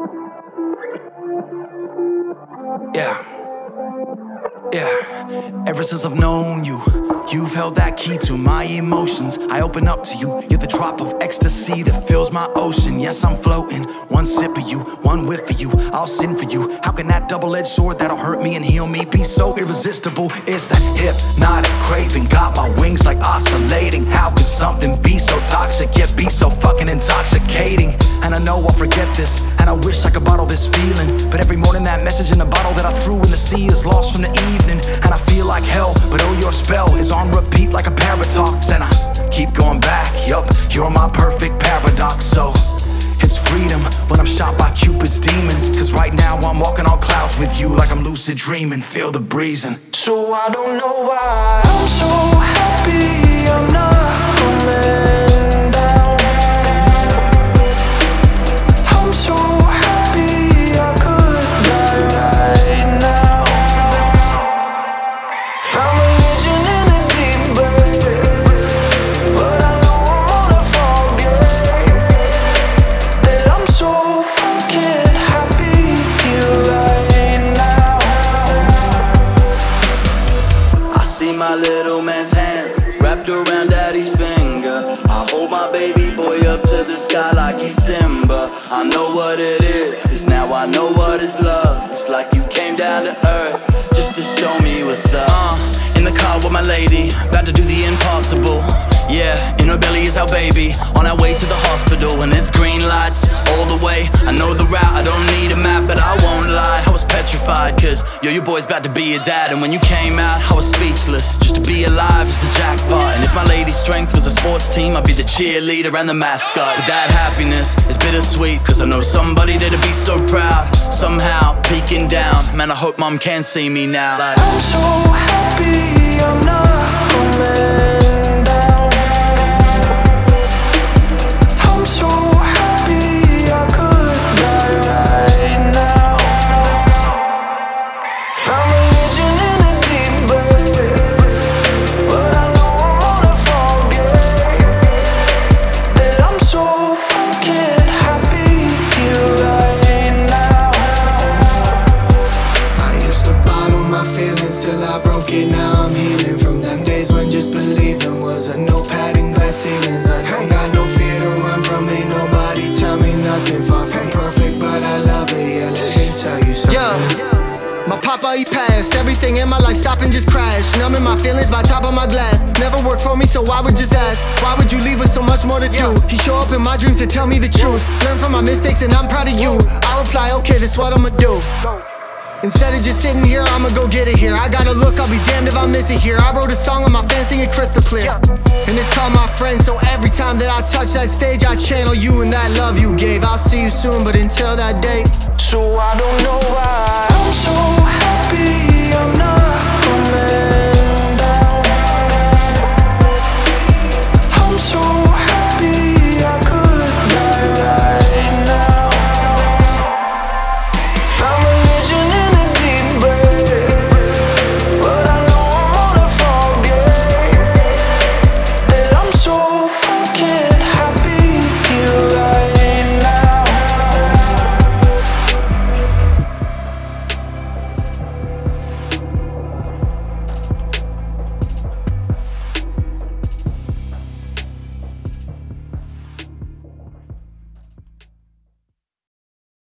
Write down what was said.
Yeah. Ever since I've known you, you've held that key to my emotions. I open up to you, you're the drop of ecstasy that fills my ocean. Yes, I'm floating, one sip of you, one whiff of you, I'll sin for you. How can that double-edged sword that'll hurt me and heal me be so irresistible? It's that hypnotic craving, got my wings like oscillating. How can something be so toxic yet be so fucking intoxicating? And I know I'll forget this, and I wish I could bottle this feeling, but every morning that message in the bottle that I threw in the sea is lost from the evening. And I feel like hell, but oh, your spell is on repeat like a paradox. And I keep going back, yup, you're my perfect paradox. So it's freedom when I'm shot by Cupid's demons, cause right now I'm walking on clouds with you like I'm lucid dreaming. Feel the breezing. So I don't know why I'm so happy I'm not coming down. I'm so happy I could die right now. Found religion in the deep end, but I know I'm gonna forget that I'm so fucking happy here right now. I see my little man's hands wrapped around daddy's finger. I hold my baby boy up to the sky like he's Simba. I know what it is, cause now I know what is love. It's like you came down to earth just to show me what's up. In the car with my lady, about to do the impossible. Yeah, in her belly is our baby, on our way to the hospital. And it's green lights all the way. I know the route, I don't need a map, but I won't lie, I was petrified, cause your boy's about to be a dad. And when you came out, I was speechless. Just to be alive is the jackpot. And if my lady's strength was a sports team, I'd be the cheerleader and the mascot. But that happiness is bittersweet, cause I know somebody that'd be so proud. Somehow, peeking down, man, I hope mom can see me now. Like, I'm so happy I'm not coming down. I'm so happy I could die right now. Found religion in the deep end, but I know I'm gonna forget that I'm so fucking happy here right now. I used to bottle my feelings till I broke it. Now I'm healing from them days when just believing was a notepad and glass ceilings. I don't got no fear to run from, ain't nobody tell me nothing. Far from perfect, but I love it, yeah, let me tell you something. My papa, he passed. Everything in my life stop and just crash. Numbing my feelings by top of my glass. Never worked for me, so I would just ask, why would you leave with so much more to do? He show up in my dreams to tell me the truth. Learn from my mistakes and I'm proud of you. I reply, okay, that's what I'ma do. Instead of just sitting here, I'ma go get it here. I gotta look, I'll be damned if I miss it here. I wrote a song on my fan, sing it crystal clear. And it's called My Friend, so every time that I touch that stage, I channel you and that love you gave. I'll see you soon, but until that day, so I don't know why